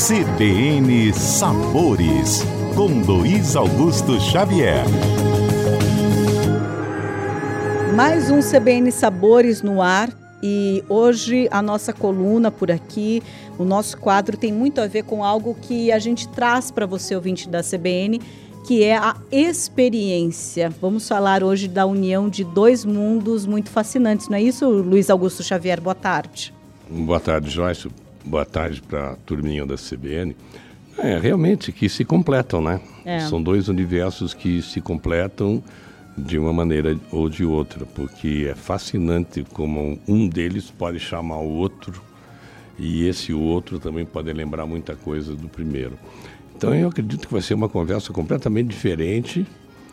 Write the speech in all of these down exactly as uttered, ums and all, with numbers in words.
C B N Sabores, com Luiz Augusto Xavier. Mais um C B N Sabores no ar. E hoje a nossa coluna por aqui, o nosso quadro tem muito a ver com algo que a gente traz para você, ouvinte da C B N, que é a experiência. Vamos falar hoje da união de dois mundos muito fascinantes, não é isso, Luiz Augusto Xavier? Boa tarde. Boa tarde, Joyce. Boa tarde para a turminha da C B N. É, realmente, que se completam, né? É. São dois universos que se completam de uma maneira ou de outra, porque é fascinante como um deles pode chamar o outro e esse outro também pode lembrar muita coisa do primeiro. Então eu acredito que vai ser uma conversa completamente diferente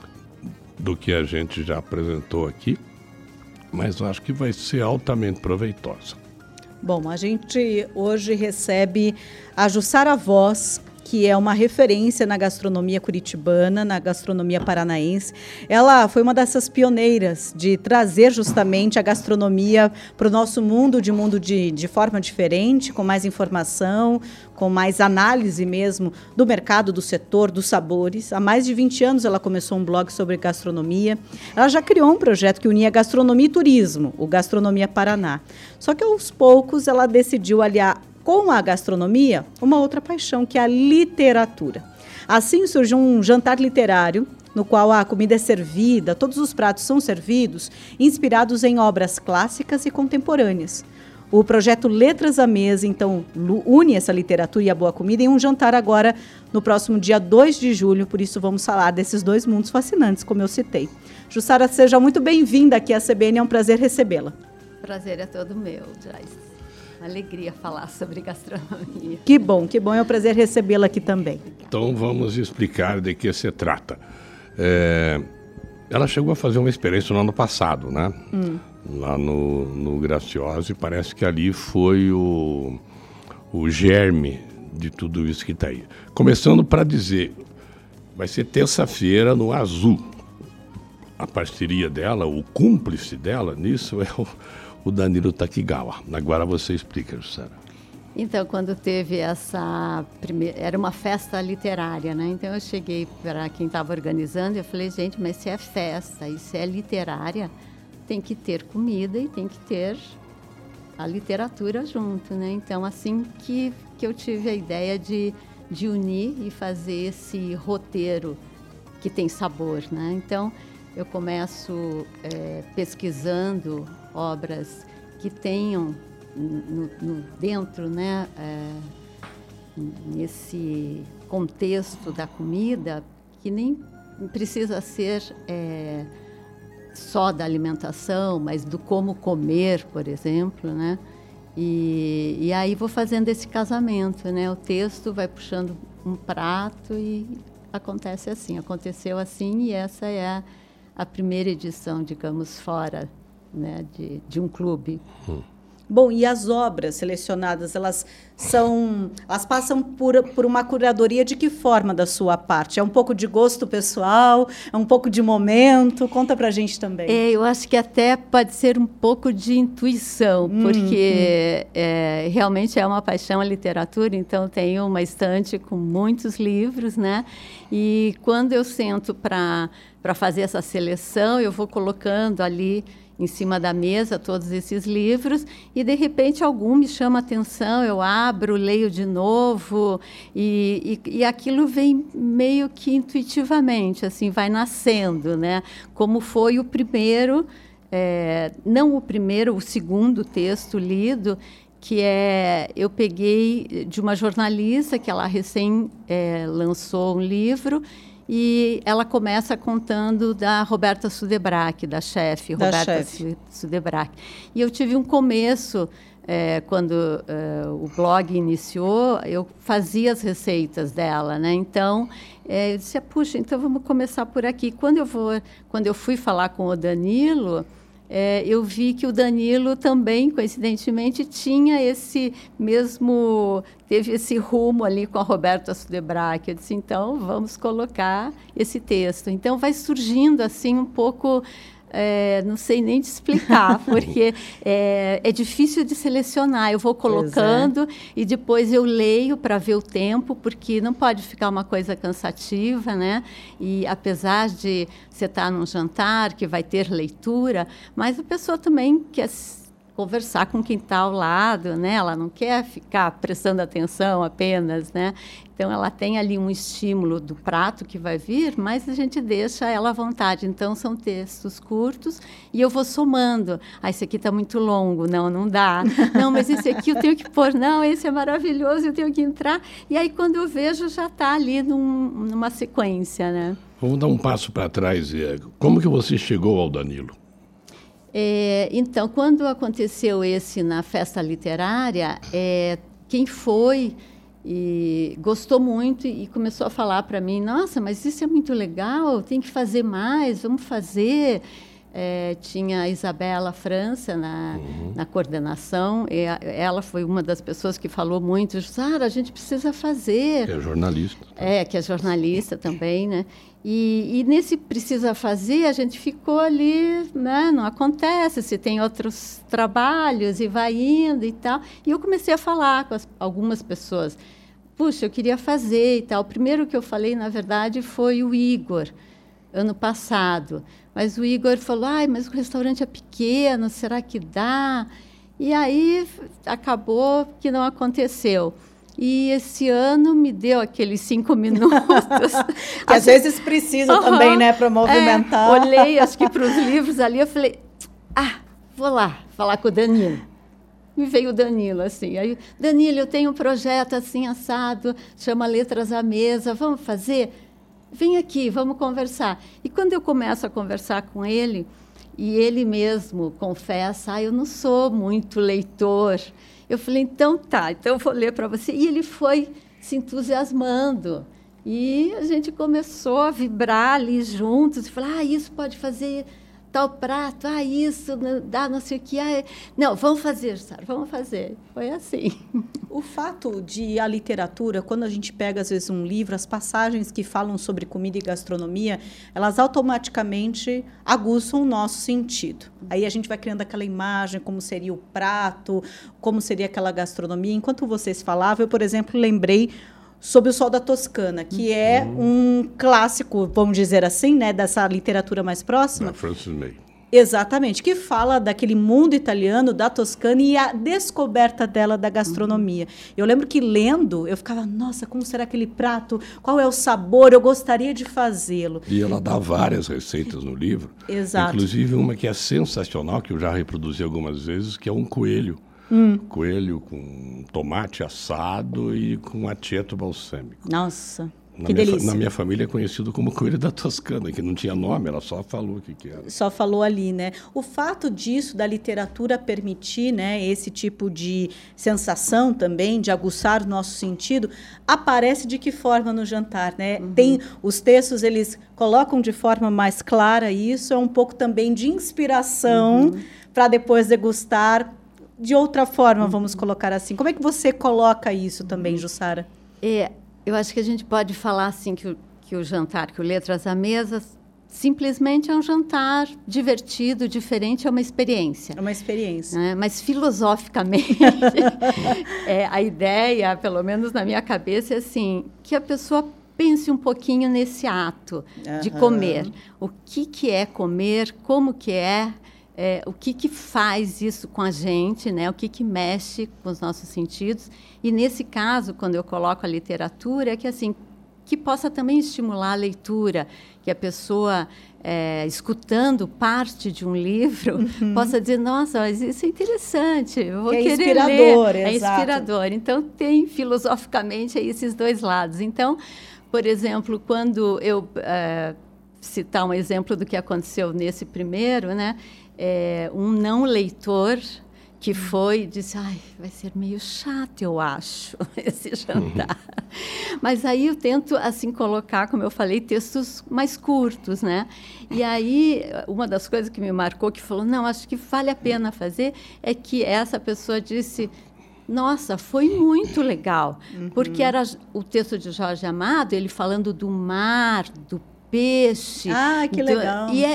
do que a gente já apresentou aqui, mas eu acho que vai ser altamente proveitosa. Bom, a gente hoje recebe a Jussara Voz, que é uma referência na gastronomia curitibana, na gastronomia paranaense. Ela foi uma dessas pioneiras de trazer justamente a gastronomia para o nosso mundo, de mundo de, de forma diferente, com mais informação, com mais análise mesmo do mercado, do setor, dos sabores. Há mais de vinte anos ela começou um blog sobre gastronomia. Ela já criou um projeto que unia gastronomia e turismo, o Gastronomia Paraná. Só que aos poucos ela decidiu aliar com a gastronomia, uma outra paixão, que é a literatura. Assim surgiu um jantar literário, no qual a comida é servida, todos os pratos são servidos, inspirados em obras clássicas e contemporâneas. O projeto Letras à Mesa, então, une essa literatura e a boa comida em um jantar agora, no próximo dia dois de julho, por isso vamos falar desses dois mundos fascinantes, como eu citei. Jussara, seja muito bem-vinda aqui à C B N, é um prazer recebê-la. Prazer é todo meu, Joyce. Alegria falar sobre gastronomia. Que bom, que bom, é um prazer recebê-la aqui também. Então vamos explicar de que se trata. É, ela chegou a fazer uma experiência no ano passado, né? Hum. Lá no, no Graciosa, e parece que ali foi o, o germe de tudo isso que está aí. Começando para dizer, vai ser terça-feira no Azul. A parceria dela, o cúmplice dela nisso é o... o Danilo Takigawa. Agora você explica, Jussara. Então, quando teve essa primeira... Era uma festa literária, né? Então, eu cheguei para quem estava organizando e eu falei, gente, mas se é festa e se é literária, tem que ter comida e tem que ter a literatura junto, né? Então, assim que, que eu tive a ideia de, de unir e fazer esse roteiro que tem sabor, né? Então, eu começo é, pesquisando obras que tenham no, no, dentro, né, é, nesse contexto da comida, que nem precisa ser é, só da alimentação, mas do como comer, por exemplo, né? E, e aí vou fazendo esse casamento, né? O texto vai puxando um prato e acontece assim, aconteceu assim, e essa é a a primeira edição, digamos, fora, né, de, de um clube. Hum. Bom, e as obras selecionadas, elas são, elas passam por, por uma curadoria de que forma da sua parte? É um pouco de gosto pessoal? É um pouco de momento? Conta pra gente também. É, eu acho que até pode ser um pouco de intuição, hum, porque hum. É, realmente é uma paixão a literatura, então tenho uma estante com muitos livros, né? E quando eu sento para para fazer essa seleção, eu vou colocando ali em cima da mesa todos esses livros e, de repente, algum me chama a atenção, eu abro, leio de novo e, e, e aquilo vem meio que intuitivamente, assim, vai nascendo, né? Como foi o primeiro, é, não o primeiro, o segundo texto lido, que é, eu peguei de uma jornalista que ela recém é, lançou um livro. E ela começa contando da Roberta Sudebrack, da chefe, Roberta Sudebrack. E eu tive um começo, é, quando é, o blog iniciou, eu fazia as receitas dela, né? Então, é, eu disse, puxa, então vamos começar por aqui. Quando eu, vou, quando eu fui falar com o Danilo, é, eu vi que o Danilo também, coincidentemente, tinha esse mesmo, teve esse rumo ali com a Roberta Sudebrack. Eu disse, então, vamos colocar esse texto. Então, vai surgindo, assim, um pouco É, não sei nem te explicar, porque é, é difícil de selecionar. Eu vou colocando é. e depois eu leio para ver o tempo, porque não pode ficar uma coisa cansativa, né? E apesar de você estar num jantar, que vai ter leitura, mas a pessoa também quer conversar com quem está ao lado, né? Ela não quer ficar prestando atenção apenas, né? Então, ela tem ali um estímulo do prato que vai vir, mas a gente deixa ela à vontade. Então, são textos curtos e eu vou somando. Ah, esse aqui está muito longo. Não, não dá. Não, mas esse aqui eu tenho que pôr. Não, esse é maravilhoso, eu tenho que entrar. E aí, quando eu vejo, já está ali num, numa sequência, né? Vamos dar um passo para trás. Como que você chegou ao Danilo? É, então, quando aconteceu esse na festa literária, é, quem foi e gostou muito e começou a falar para mim, nossa, mas isso é muito legal, tem que fazer mais, vamos fazer. É, tinha a Isabela França na, uhum. na coordenação, e a, ela foi uma das pessoas que falou muito, Sara, a gente precisa fazer. Que é jornalista. É, que é jornalista também, né? E, e nesse precisa fazer, a gente ficou ali, né? Não acontece, se tem outros trabalhos e vai indo e tal. E eu comecei a falar com as, algumas pessoas. Puxa, eu queria fazer e tal. O primeiro que eu falei, na verdade, foi o Igor, ano passado. Mas o Igor falou, ai, mas o restaurante é pequeno, será que dá? E aí acabou que não aconteceu. E esse ano me deu aqueles cinco minutos. que às vezes precisa uhum, também, né, para movimentar. É, olhei, acho que para os livros ali, eu falei, ah, vou lá falar com o Danilo. Me veio o Danilo, assim. Aí, Danilo, eu tenho um projeto assim, assado, chama Letras à Mesa, vamos fazer? Vem aqui, vamos conversar. E quando eu começo a conversar com ele, e ele mesmo confessa, ah, eu não sou muito leitor. Eu falei, então tá, então eu vou ler para você. E ele foi se entusiasmando. E a gente começou a vibrar ali juntos, e falar, ah, isso pode fazer tal prato, ah, isso, dá não sei o que. Ah, não, vamos fazer, Sara, vamos fazer. Foi assim. O fato de a literatura, quando a gente pega, às vezes, um livro, as passagens que falam sobre comida e gastronomia, elas automaticamente aguçam o nosso sentido. Aí a gente vai criando aquela imagem, como seria o prato, como seria aquela gastronomia. Enquanto vocês falavam, eu, por exemplo, lembrei Sob o Sol da Toscana, que é um clássico, vamos dizer assim, né, dessa literatura mais próxima. Da Frances May. Exatamente, que fala daquele mundo italiano, da Toscana e a descoberta dela da gastronomia. Uhum. Eu lembro que lendo, eu ficava, nossa, como será aquele prato? Qual é o sabor? Eu gostaria de fazê-lo. E ela dá várias receitas no livro. Exato. Inclusive uma que é sensacional, que eu já reproduzi algumas vezes, que é um coelho. Hum. Coelho com tomate assado e com aceto balsâmico. Nossa, na que minha delícia. Na minha família é conhecido como coelho da Toscana, que não tinha nome, ela só falou o que, que era. Só falou ali, né? O fato disso, da literatura permitir, né, esse tipo de sensação também, de aguçar o nosso sentido, aparece de que forma no jantar, né? Uhum. Tem, os textos, eles colocam de forma mais clara isso, é um pouco também de inspiração uhum. para depois degustar de outra forma, vamos colocar assim. Como é que você coloca isso também, Jussara? É, eu acho que a gente pode falar assim que o, que o jantar, que o Letras à Mesa, simplesmente é um jantar divertido, diferente, é uma experiência. É uma experiência. Né? Mas, filosoficamente, é, a ideia, pelo menos na minha cabeça, é assim, que a pessoa pense um pouquinho nesse ato uhum. de comer. O que, que é comer, como que é, É, o que, que faz isso com a gente, né? O que, que mexe com os nossos sentidos. E, nesse caso, quando eu coloco a literatura, é que, assim, que possa também estimular a leitura, que a pessoa, é, escutando parte de um livro, uhum. possa dizer, nossa, mas isso é interessante, eu vou é querer inspirador, ler. É exato. inspirador. Então, tem, filosoficamente, aí, esses dois lados. Então, por exemplo, quando eu é, citar um exemplo do que aconteceu nesse primeiro, né? É, um não leitor que foi e disse, ai, vai ser meio chato, eu acho, esse jantar. Uhum. Mas aí eu tento, assim, colocar, como eu falei, textos mais curtos, né? E aí, uma das coisas que me marcou, que falou, não, acho que vale a pena fazer, é que essa pessoa disse, nossa, foi muito legal, uhum. porque era o texto de Jorge Amado, ele falando do mar, do peixe. Ah, que do, legal. E é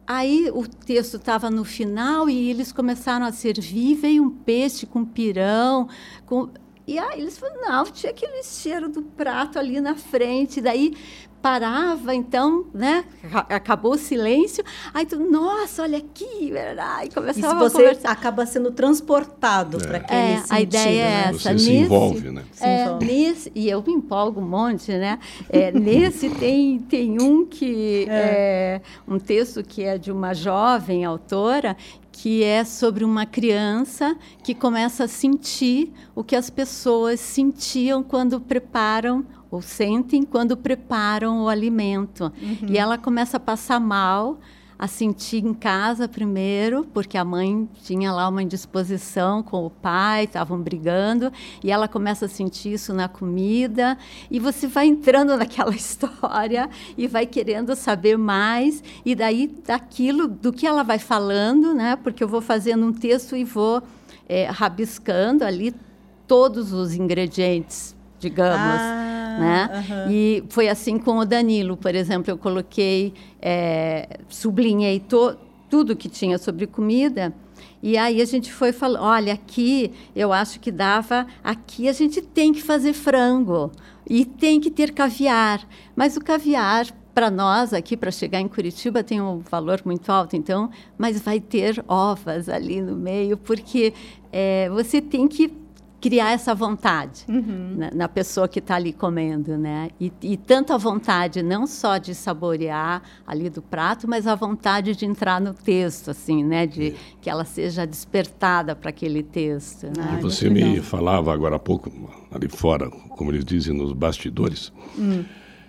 aí o texto estava no final e eles começaram a servir, veio um peixe com pirão, com... e aí eles falaram, não, tinha aquele cheiro do prato ali na frente, daí parava, então, né, acabou o silêncio, aí tu, nossa, olha aqui, aí começava e você a conversar. acaba sendo transportado é. para aquele é, sentido. A ideia é essa. Você nesse, se envolve, né? É, se envolve. Nesse, e eu me empolgo um monte, né? É, nesse tem, tem um que é. é um texto que é de uma jovem autora, que é sobre uma criança que começa a sentir o que as pessoas sentiam quando preparam ou sentem quando preparam o alimento. Uhum. E ela começa a passar mal, a sentir em casa primeiro, porque a mãe tinha lá uma indisposição com o pai, estavam brigando, e ela começa a sentir isso na comida, e você vai entrando naquela história e vai querendo saber mais, e daí daquilo, do que ela vai falando, né? Porque eu vou fazendo um texto e vou é, rabiscando ali todos os ingredientes, digamos, ah, né? Uh-huh. E foi assim com o Danilo, por exemplo, eu coloquei, é, sublinhei to, tudo que tinha sobre comida, e aí a gente foi falando, olha, aqui eu acho que dava, aqui a gente tem que fazer frango, e tem que ter caviar, mas o caviar, para nós aqui, para chegar em Curitiba, tem um valor muito alto, então, mas vai ter ovas ali no meio, porque é, você tem que criar essa vontade uhum. na, na pessoa que está ali comendo, né? E, e tanto a vontade não só de saborear ali do prato, mas a vontade de entrar no texto, assim, né? De que ela seja despertada para aquele texto. Né? E você me falava agora há pouco, ali fora, como eles dizem nos bastidores, hum.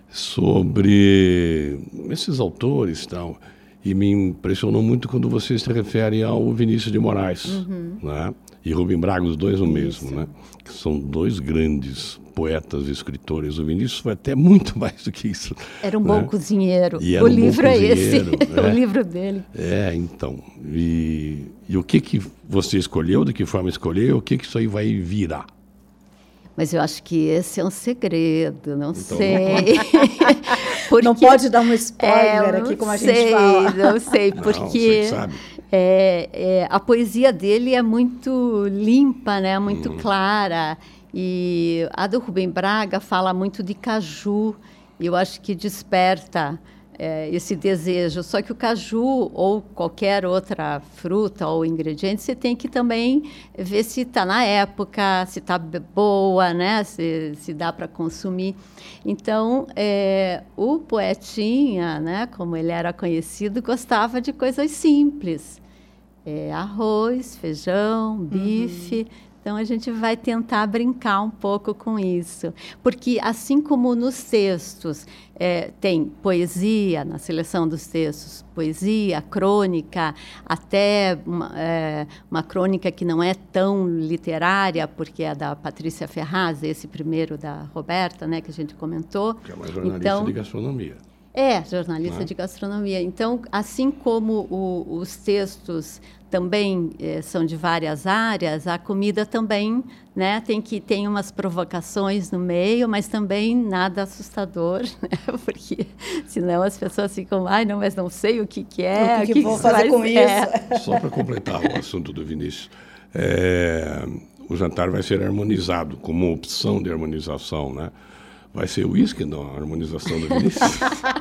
sobre esses autores e tal. E me impressionou muito quando você se refere ao Vinícius de Moraes, uhum. né? E Rubem Braga, os dois o mesmo, Isso. né? Que são dois grandes poetas e escritores. O Vinícius foi até muito mais do que isso. Era um né? bom cozinheiro. E era o um livro bom é esse, né? o livro dele. É, então. E, e o que, que você escolheu, de que forma escolheu, o que, que isso aí vai virar? Mas eu acho que esse é um segredo, não então, sei. Porque, não pode dar um spoiler é, aqui, como a sei, gente fala. Não sei, porque não, você sabe. É, é, a poesia dele é muito limpa, né? Muito hum. clara. E a do Rubem Braga fala muito de caju. E eu acho que desperta é, esse desejo. Só que o caju ou qualquer outra fruta ou ingrediente, você tem que também ver se está na época, se está boa, né? se, se dá para consumir. Então, é, o poetinha, né? Como ele era conhecido, gostava de coisas simples. É, arroz, feijão, bife... Uhum. Então, a gente vai tentar brincar um pouco com isso. Porque, assim como nos textos, é, tem poesia, na seleção dos textos, poesia, crônica, até uma, é, uma crônica que não é tão literária, porque é da Patrícia Ferraz, esse primeiro da Roberta, né, que a gente comentou. Que é uma jornalista então, de gastronomia. É, jornalista ah. de gastronomia. Então, assim como o, os textos também eh, são de várias áreas, a comida também, né, tem que tem umas provocações no meio, mas também nada assustador, né, porque senão as pessoas ficam, ai, não, mas não sei o que, que é. O que, que, que vou fazer com isso? É. Só para completar o assunto do Vinícius, é, o jantar vai ser harmonizado, como opção de harmonização, né? Vai ser o uísque na harmonização do Vinícius?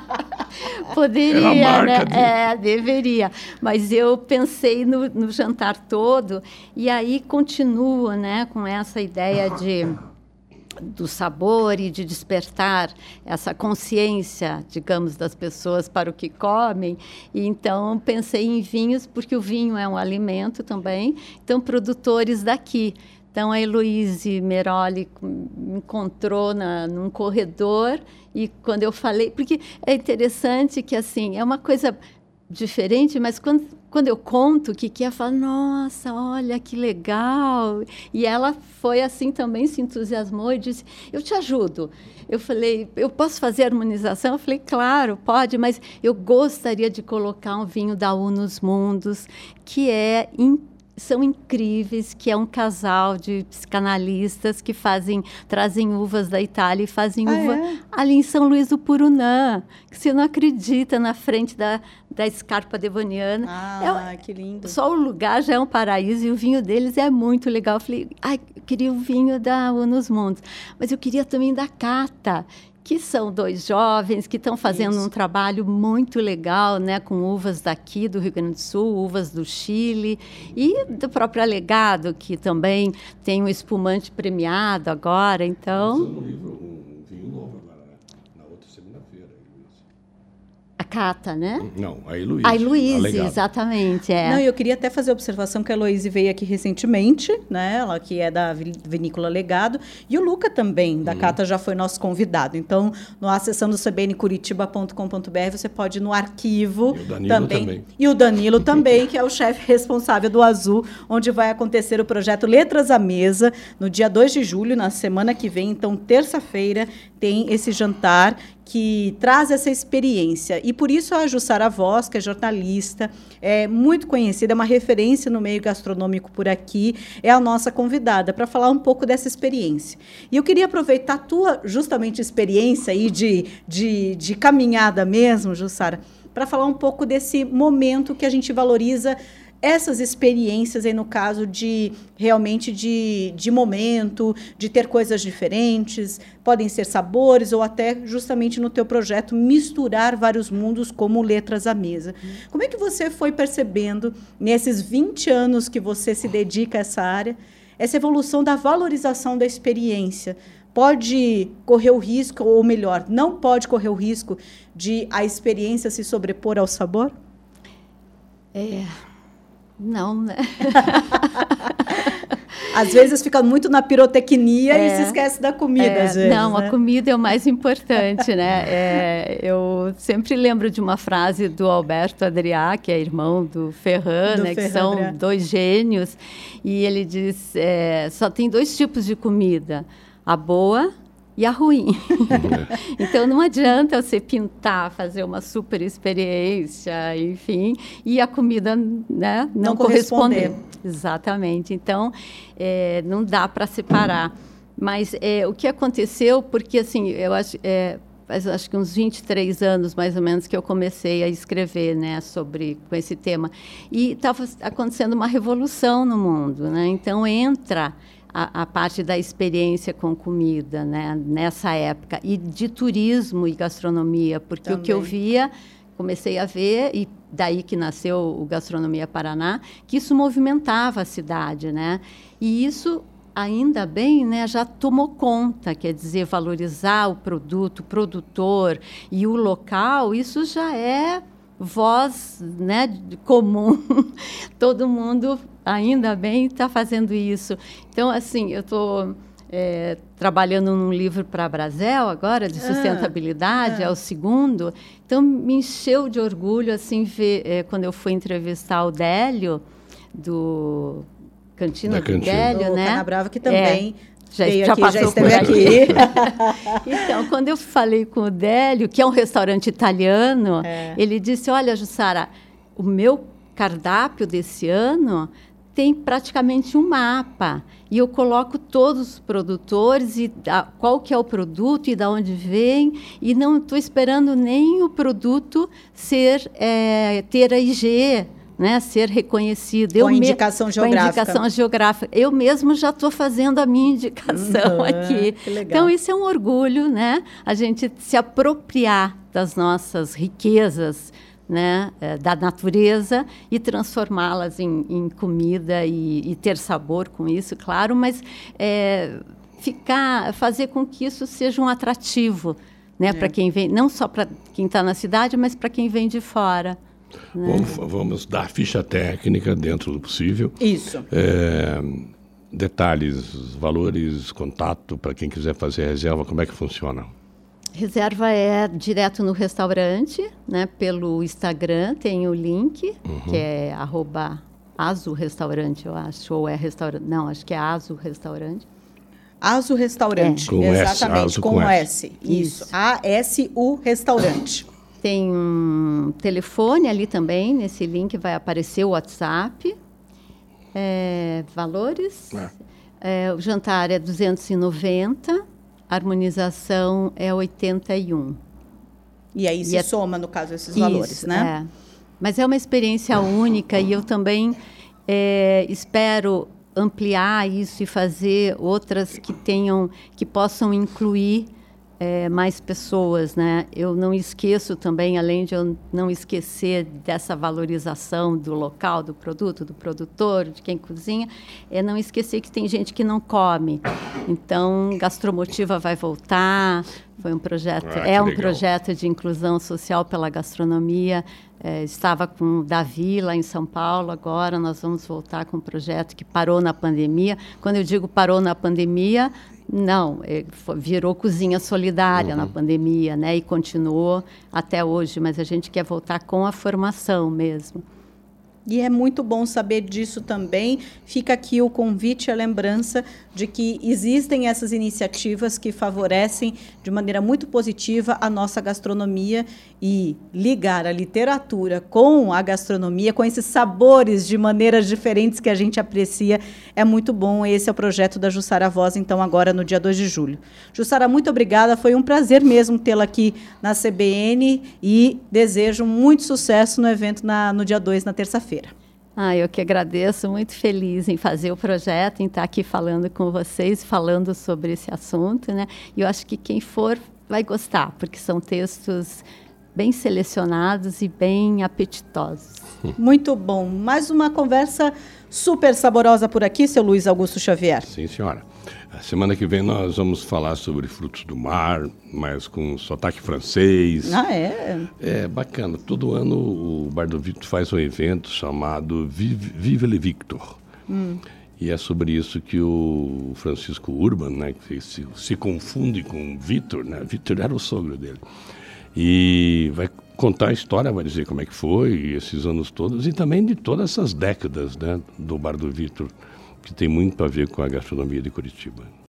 Poderia, né? De... É, deveria. Mas eu pensei no, no jantar todo e aí continuo, né, com essa ideia de, do sabor e de despertar essa consciência, digamos, das pessoas para o que comem. E então, pensei em vinhos, porque o vinho é um alimento também. Então, produtores daqui. Então, a Heloíse Meroli me encontrou na, num corredor e quando eu falei... Porque é interessante que, assim, é uma coisa diferente, mas quando, quando eu conto o que, que é, eu falo, nossa, olha, que legal. E ela foi assim também, se entusiasmou e disse, eu te ajudo. Eu falei, eu posso fazer harmonização? Eu falei, claro, pode, mas eu gostaria de colocar um vinho da Unus Mundus, que é incrível. são incríveis, que é um casal de psicanalistas que fazem, trazem uvas da Itália e fazem ah, uva é? ali em São Luís do Purunã, que você não acredita, na frente da, da Scarpa Devoniana. Ah, é, que lindo. Só o lugar já é um paraíso e o vinho deles é muito legal. Eu falei, ai, eu queria o vinho da Unus Mundus, mas eu queria também da Cata, que são dois jovens que estão fazendo Isso. um trabalho muito legal, né, com uvas daqui do Rio Grande do Sul, uvas do Chile e do próprio Alegado, que também tem um espumante premiado agora, então... Um livro, um vinho novo agora, né? Na outra segunda-feira. A Cata, né? Não, a Heloíse. A Heloíse, exatamente, é. Não, eu queria até fazer a observação que a Heloíse veio aqui recentemente, né? Ela que é da Vinícola Legado, e o Luca também, da uhum. Cata, já foi nosso convidado. Então, no acessando c b n curitiba ponto com ponto b r, você pode ir no arquivo e o Danilo também. também. E o Danilo também, que é o chefe responsável do Azul, onde vai acontecer o projeto Letras à Mesa, no dia dois de julho, na semana que vem. Então, terça-feira, tem esse jantar que traz essa experiência. E por isso a Jussara Voz, que é jornalista, é muito conhecida, é uma referência no meio gastronômico por aqui, é a nossa convidada para falar um pouco dessa experiência. E eu queria aproveitar a tua, justamente, experiência aí de, de, de caminhada mesmo, Jussara, para falar um pouco desse momento que a gente valoriza essas experiências aí, no caso de realmente de, de momento, de ter coisas diferentes, podem ser sabores ou até justamente no teu projeto misturar vários mundos como Letras à Mesa. Hum. Como é que você foi percebendo nesses vinte anos que você se dedica a essa área, essa evolução da valorização da experiência? Pode correr o risco, ou melhor, não pode correr o risco de a experiência se sobrepor ao sabor? É... Não, né? Às vezes fica muito na pirotecnia é, e se esquece da comida, é, às vezes. Não, né? A comida é o mais importante, né? É, eu sempre lembro de uma frase do Alberto Adrià, que é irmão do Ferran, do né? Ferran que são Adrià. Dois gênios. E ele diz, é, só tem dois tipos de comida, a boa e a ruim. Então, não adianta você pintar, fazer uma super experiência, enfim, e a comida, né, não, não corresponder. corresponder. Exatamente. Então, é, não dá para separar. Mas é, o que aconteceu, porque, assim, eu acho... É, faz acho que uns vinte e três anos, mais ou menos, que eu comecei a escrever, né, sobre, com esse tema. E estava acontecendo uma revolução no mundo, né? Então, entra... A, a parte da experiência com comida, né, nessa época, e de turismo e gastronomia, porque Também. O que eu via, comecei a ver, e daí que nasceu o Gastronomia Paraná, que isso movimentava a cidade, né, e isso, ainda bem, né, já tomou conta, quer dizer, valorizar o produto, o produtor e o local, isso já é voz, né, comum, todo mundo, ainda bem, está fazendo isso. Então, assim, eu estou é, trabalhando num livro para a Brasel agora, de sustentabilidade, ah, ah. é o segundo, então me encheu de orgulho, assim, ver, é, quando eu fui entrevistar o Délio, do Cantina do Délio, o né? Canabrava, que também... É. Já, já, aqui, já esteve aqui. Então, quando eu falei com o Délio, que é um restaurante italiano, é. ele disse, olha, Jussara, o meu cardápio desse ano tem praticamente um mapa. E eu coloco todos os produtores, e a, qual que é o produto e de onde vem. E não estou esperando nem o produto ser, é, ter a I G, né, ser reconhecido. Com eu a indicação me... geográfica. Com a indicação geográfica. Eu mesmo já estou fazendo a minha indicação uhum, aqui. Que legal. Então, isso é um orgulho, né? A gente se apropriar das nossas riquezas, né, da natureza e transformá-las em, em comida e, e ter sabor com isso, claro, mas é, ficar, fazer com que isso seja um atrativo, né, é. para quem vem, não só para quem está na cidade, mas para quem vem de fora. Né? Vamos, vamos dar ficha técnica dentro do possível. Isso. É, detalhes, valores, contato, para quem quiser fazer reserva, como é que funciona? Reserva é direto no restaurante, né? Pelo Instagram tem o link, uhum. que é arroba Azu Restaurante, eu acho, ou é restaurante, não, acho que é Azu Restaurante. Azu Restaurante, é. com exatamente, S, com, com S. S. Isso, A S U Restaurante. Tem um telefone ali também, nesse link vai aparecer o WhatsApp. É, valores? É. É, o jantar é duzentos e noventa, a harmonização é oitenta e um. E aí se e é, soma, no caso, esses isso, valores, né? É. Mas é uma experiência única e eu também é, espero ampliar isso e fazer outras que tenham, que possam incluir É, mais pessoas, né? Eu não esqueço também, além de eu não esquecer dessa valorização do local, do produto, do produtor, de quem cozinha, é não esquecer que tem gente que não come. Então, Gastromotiva vai voltar. Foi um projeto, ah, é um legal. projeto de inclusão social pela gastronomia. É, estava com o Davi lá em São Paulo, agora nós vamos voltar com um projeto que parou na pandemia. Quando eu digo parou na pandemia, não, é, virou cozinha solidária uhum. na pandemia, né? E continuou até hoje, mas a gente quer voltar com a formação mesmo. E é muito bom saber disso também. Fica aqui o convite e a lembrança de que existem essas iniciativas que favorecem de maneira muito positiva a nossa gastronomia, e ligar a literatura com a gastronomia, com esses sabores de maneiras diferentes que a gente aprecia, é muito bom. Esse é o projeto da Jussara Voz, então, agora no dia dois de julho. Jussara, muito obrigada. Foi um prazer mesmo tê-la aqui na C B N e desejo muito sucesso no evento na, no dia dois, na terça-feira. Ah, eu que agradeço, muito feliz em fazer o projeto, em estar aqui falando com vocês, falando sobre esse assunto, né? E eu acho que quem for vai gostar, porque são textos bem selecionados e bem apetitosos. Muito bom. Mais uma conversa super saborosa por aqui, seu Luiz Augusto Xavier. Sim, senhora. A semana que vem nós vamos falar sobre frutos do mar, mas com sotaque francês. Ah, é? É bacana. Todo ano o Bar do Victor faz um evento chamado Vive, Vive le Victor. Hum. E é sobre isso que o Francisco Urban, né, que se, se confunde com Victor, né? Victor era o sogro dele. E vai contar a história, vai dizer como é que foi esses anos todos e também de todas essas décadas, né, do Bar do Victor, que tem muito a ver com a gastronomia de Curitiba.